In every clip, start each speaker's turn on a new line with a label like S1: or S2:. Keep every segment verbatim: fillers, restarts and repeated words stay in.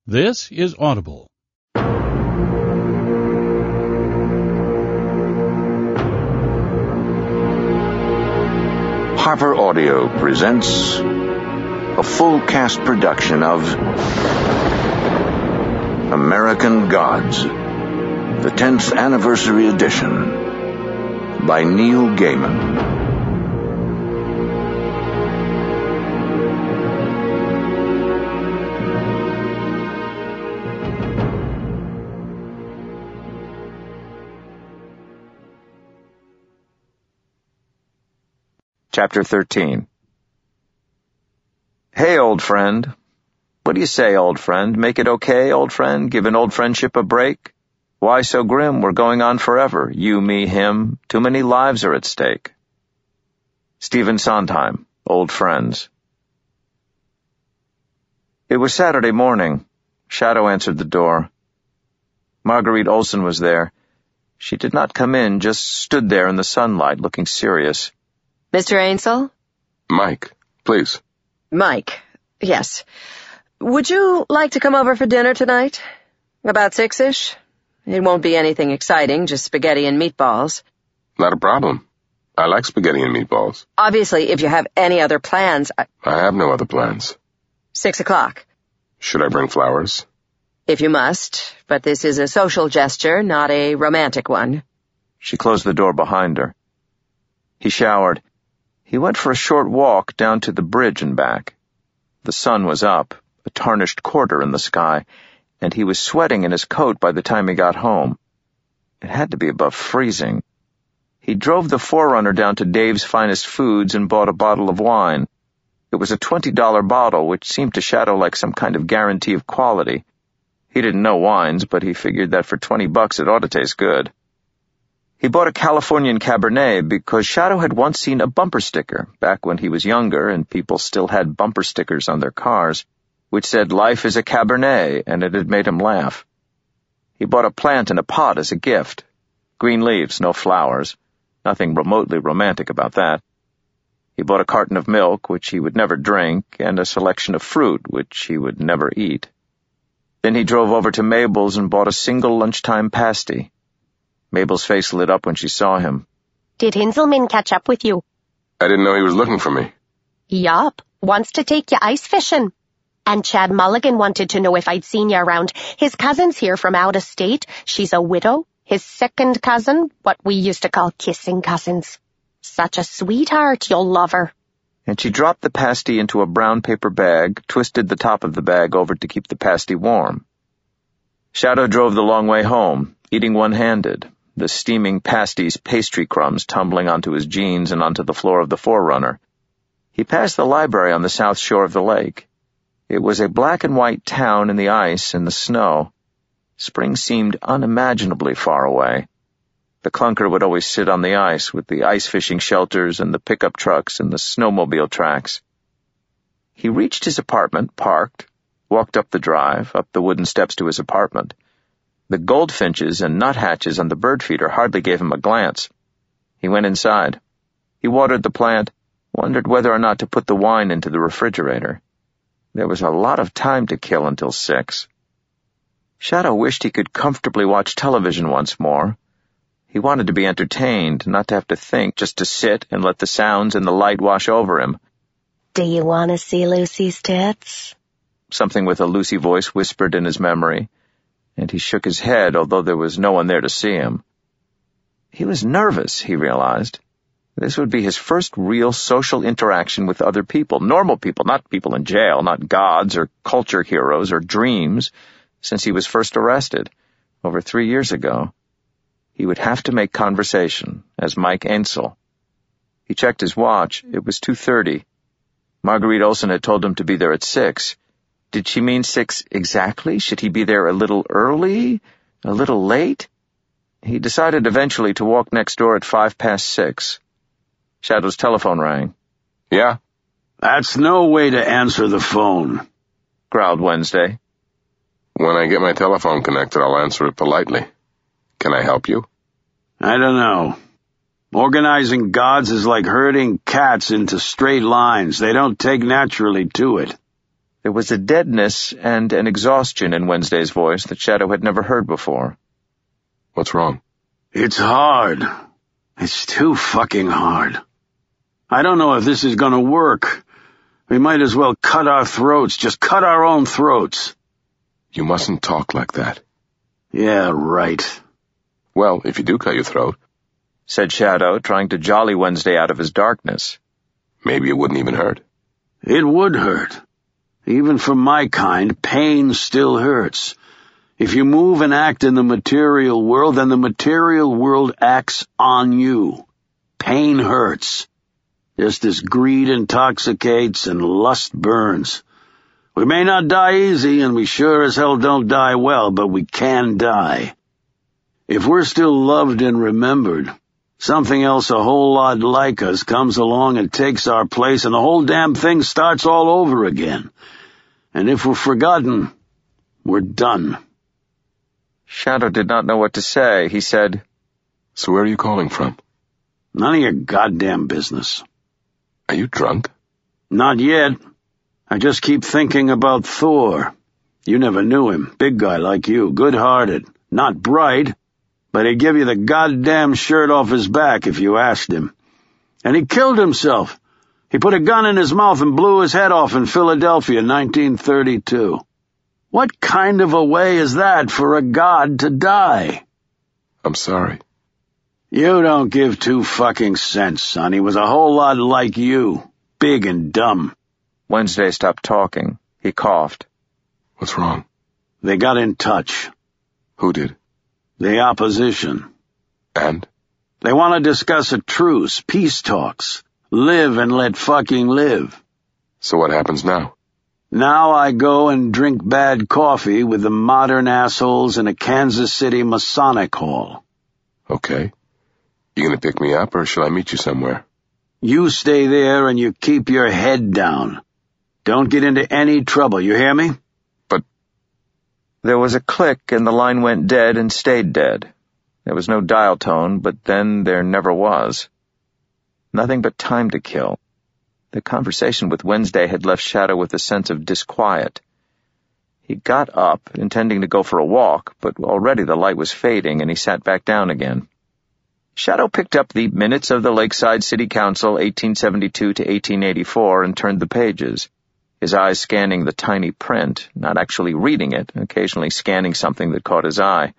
S1: This is Audible.
S2: Harper Audio presents a full cast production of American Gods, the tenth anniversary edition by Neil Gaiman. Chapter thirteen. Hey, old friend. What do you say, old friend? Make it okay, old friend? Give an old friendship a break? Why so grim? We're going on forever. You, me, him. Too many lives are at stake. Stephen Sondheim, Old Friends. It was Saturday morning. Shadow answered the door. Marguerite Olson was there. She did not come in, just stood there in the sunlight, looking serious.
S3: Mister Ainsel?
S4: Mike, please.
S3: Mike, yes. Would you like to come over for dinner tonight? About six-ish? It won't be anything exciting, just spaghetti and meatballs.
S4: Not a problem. I like spaghetti and meatballs.
S3: Obviously, if you have any other plans... I,
S4: I have no other plans.
S3: Six o'clock.
S4: Should I bring flowers?
S3: If you must, but this is a social gesture, not a romantic one.
S2: She closed the door behind her. He showered. He went for a short walk down to the bridge and back. The sun was up, a tarnished quarter in the sky, and he was sweating in his coat by the time he got home. It had to be above freezing. He drove the Forerunner down to Dave's Finest Foods and bought a bottle of wine. It was a twenty dollar bottle, which seemed to Shadow like some kind of guarantee of quality. He didn't know wines, but he figured that for twenty bucks it ought to taste good. He bought a Californian Cabernet because Shadow had once seen a bumper sticker back when he was younger and people still had bumper stickers on their cars, which said life is a Cabernet, and it had made him laugh. He bought a plant in a pot as a gift. Green leaves, no flowers. Nothing remotely romantic about that. He bought a carton of milk, which he would never drink, and a selection of fruit, which he would never eat. Then he drove over to Mabel's and bought a single lunchtime pasty. Mabel's face lit up when she saw him.
S5: Did Hinzelman catch up with you?
S4: I didn't know he was looking for me.
S5: Yup, wants to take you ice fishing. And Chad Mulligan wanted to know if I'd seen you around. His cousin's here from out of state. She's a widow. His second cousin, what we used to call kissing cousins. Such a sweetheart, you'll love her.
S2: And she dropped the pasty into a brown paper bag, twisted the top of the bag over to keep the pasty warm. Shadow drove the long way home, eating one-handed, the steaming pasties pastry crumbs tumbling onto his jeans and onto the floor of the Forerunner. He passed the library on the south shore of the lake. It was a black-and-white town in the ice and the snow. Spring seemed unimaginably far away. The clunker would always sit on the ice with the ice-fishing shelters and the pickup trucks and the snowmobile tracks. He reached his apartment, parked, walked up the drive, up the wooden steps to his apartment. The goldfinches and nuthatches on the bird feeder hardly gave him a glance. He went inside. He watered the plant, wondered whether or not to put the wine into the refrigerator. There was a lot of time to kill until six. Shadow wished he could comfortably watch television once more. He wanted to be entertained, not to have to think, just to sit and let the sounds and the light wash over him.
S5: Do you want to see Lucy's tits?
S2: Something with a Lucy voice whispered in his memory, and he shook his head, although there was no one there to see him. He was nervous, he realized. This would be his first real social interaction with other people, normal people, not people in jail, not gods or culture heroes or dreams, since he was first arrested, over three years ago. He would have to make conversation, as Mike Ainsel. He checked his watch. It was two thirty. Marguerite Olson had told him to be there at six. Did she mean six exactly? Should he be there a little early? A little late? He decided eventually to walk next door at five past six. Shadow's telephone rang.
S4: Yeah?
S6: That's no way to answer the phone,
S2: growled Wednesday.
S4: When I get my telephone connected, I'll answer it politely. Can I help you?
S6: I don't know. Organizing gods is like herding cats into straight lines. They don't take naturally to it.
S2: There was a deadness and an exhaustion in Wednesday's voice that Shadow had never heard before.
S4: What's wrong?
S6: It's hard. It's too fucking hard. I don't know if this is gonna work. We might as well cut our throats, just cut our own throats.
S4: You mustn't talk like that.
S6: Yeah, right.
S4: Well, if you do cut your throat,
S2: said Shadow, trying to jolly Wednesday out of his darkness.
S4: Maybe it wouldn't even hurt.
S6: It would hurt. Even for my kind, pain still hurts. If you move and act in the material world, then the material world acts on you. Pain hurts. Just as greed intoxicates and lust burns. We may not die easy, and we sure as hell don't die well, but we can die. If we're still loved and remembered, something else a whole lot like us comes along and takes our place, and the whole damn thing starts all over again. And if we're forgotten, we're done.
S2: Shadow did not know what to say. He said,
S4: So where are you calling from?
S6: None of your goddamn business.
S4: Are you drunk?
S6: Not yet. I just keep thinking about Thor. You never knew him. Big guy like you. Good-hearted. Not bright. But he'd give you the goddamn shirt off his back if you asked him. And he killed himself. He put a gun in his mouth and blew his head off in Philadelphia in nineteen thirty-two. What kind of a way is that for a god to die?
S4: I'm sorry.
S6: You don't give two fucking cents, son. He was a whole lot like you. Big and dumb.
S2: Wednesday stopped talking. He coughed.
S4: What's wrong?
S6: They got in touch.
S4: Who did?
S6: The opposition.
S4: And?
S6: They want to discuss a truce, peace talks. Live and let fucking live.
S4: So what happens now?
S6: Now I go and drink bad coffee with the modern assholes in a Kansas City Masonic hall.
S4: Okay. You gonna pick me up, or shall I meet you somewhere?
S6: You stay there and you keep your head down. Don't get into any trouble, you hear me?
S4: But...
S2: There was a click and the line went dead and stayed dead. There was no dial tone, but then there never was. Nothing but time to kill. The conversation with Wednesday had left Shadow with a sense of disquiet. He got up, intending to go for a walk, but already the light was fading and he sat back down again. Shadow picked up the Minutes of the Lakeside City Council, eighteen seventy-two to eighteen eighty-four, and turned the pages, his eyes scanning the tiny print, not actually reading it, occasionally scanning something that caught his eye.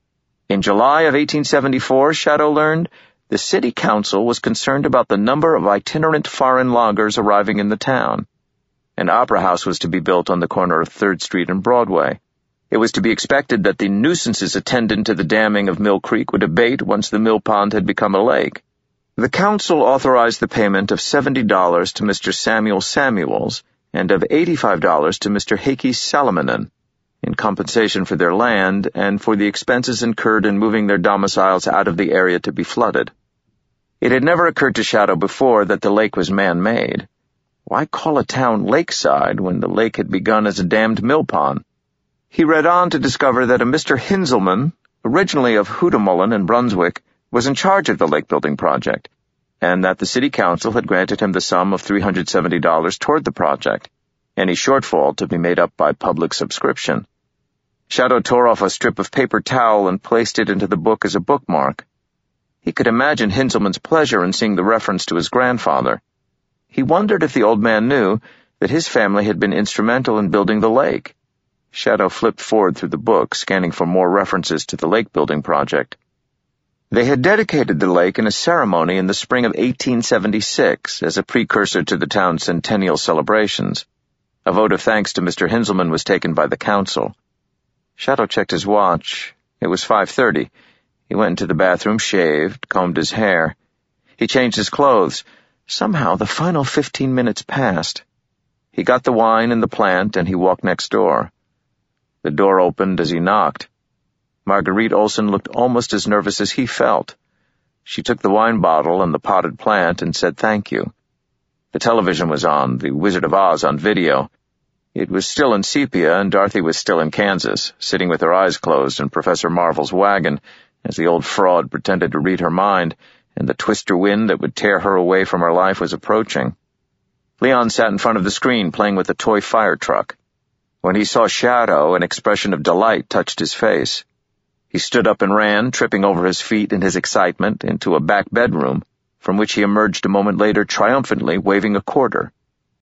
S2: In July of eighteen seventy-four, Shadow learned, the city council was concerned about the number of itinerant foreign loggers arriving in the town. An opera house was to be built on the corner of Third Street and Broadway. It was to be expected that the nuisances attendant to the damming of Mill Creek would abate once the mill pond had become a lake. The council authorized the payment of seventy dollars to Mister Samuel Samuels and of eighty-five dollars to Mister Hakey Salamanen in compensation for their land and for the expenses incurred in moving their domiciles out of the area to be flooded. It had never occurred to Shadow before that the lake was man-made. Why call a town lakeside when the lake had begun as a dammed mill pond? He read on to discover that a Mister Hinzelman, originally of Hootamullen in Brunswick, was in charge of the lake-building project, and that the city council had granted him the sum of three hundred seventy dollars toward the project, any shortfall to be made up by public subscription. Shadow tore off a strip of paper towel and placed it into the book as a bookmark. He could imagine Hinzelman's pleasure in seeing the reference to his grandfather. He wondered if the old man knew that his family had been instrumental in building the lake. Shadow flipped forward through the book, scanning for more references to the lake-building project. They had dedicated the lake in a ceremony in the spring of eighteen seventy-six as a precursor to the town's centennial celebrations. A vote of thanks to Mister Hinzelman was taken by the council. Shadow checked his watch. It was five thirty. He went into the bathroom, shaved, combed his hair. He changed his clothes. Somehow the final fifteen minutes passed. He got the wine and the plant, and he walked next door. The door opened as he knocked. Marguerite Olson looked almost as nervous as he felt. She took the wine bottle and the potted plant and said thank you. The television was on, The Wizard of Oz on video. It was still in sepia, and Dorothy was still in Kansas, sitting with her eyes closed in Professor Marvel's wagon, as the old fraud pretended to read her mind, and the twister wind that would tear her away from her life was approaching. Leon sat in front of the screen playing with a toy fire truck. When he saw Shadow, an expression of delight touched his face. He stood up and ran, tripping over his feet in his excitement, into a back bedroom, from which he emerged a moment later triumphantly, waving a quarter.